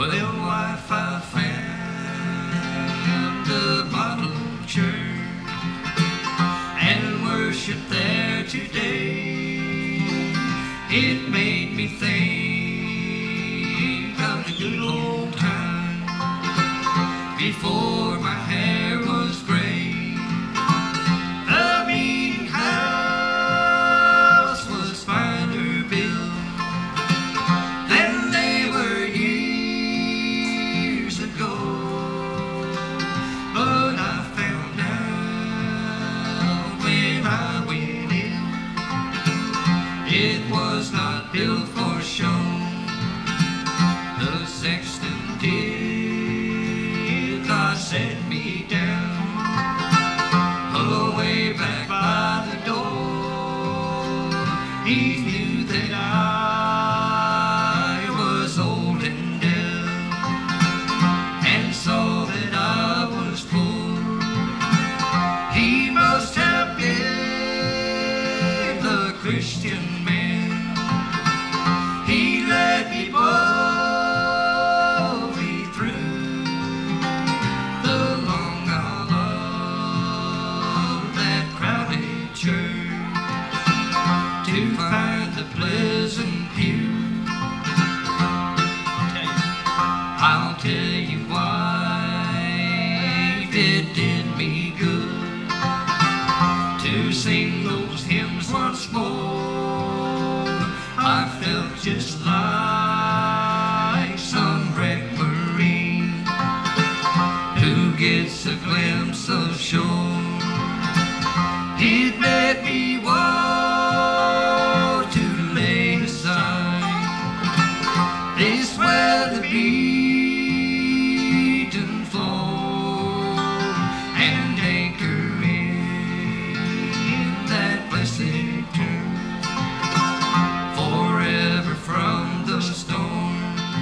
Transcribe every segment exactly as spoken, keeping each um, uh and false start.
Well, wife, I found the model church and worship there today. It made me think of the good old time before my hair was gray. The meeting house was finer built than they were years ago. But I found out when I went in, it was not built for show. The sexton did not set me down away back by the door. He knew that I was old and dead and saw that I was poor. He must have been the Christian man. He led me boldly through the long aisle of that crowded church to find the pleasant pew. I'll tell you why it did me good to sing those hymns once more. I felt just like some wrecked Marine who gets a glimpse of shore. It made me want to lay aside this weather beaten floor and anchor in that blessed turn forever from the storm.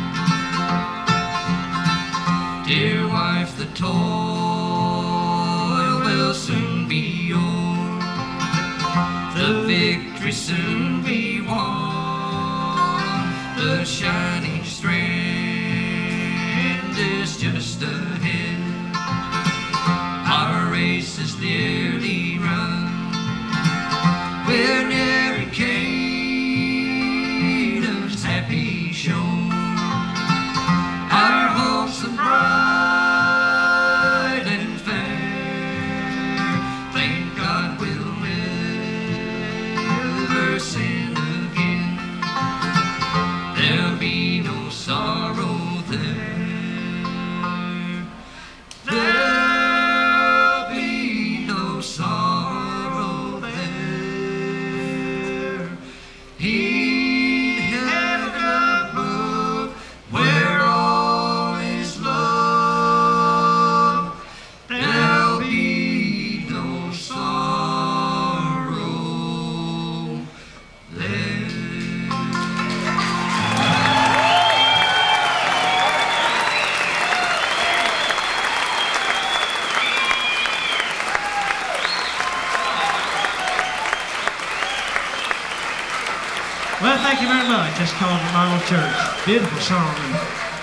Dear wife, the toil will soon be o'er, the victory soon be won. The shining strand is just ahead. Our race is nearly run. We're near Canaan's happy shore. Our hopes are bright and fair. Thank God we'll never sin again. There'll be no sorrow there. There'll be no sorrow there. In heaven above, where all is love, there'll be no sorrow there. Well, thank you very much. That's called The Model Church. Beautiful song.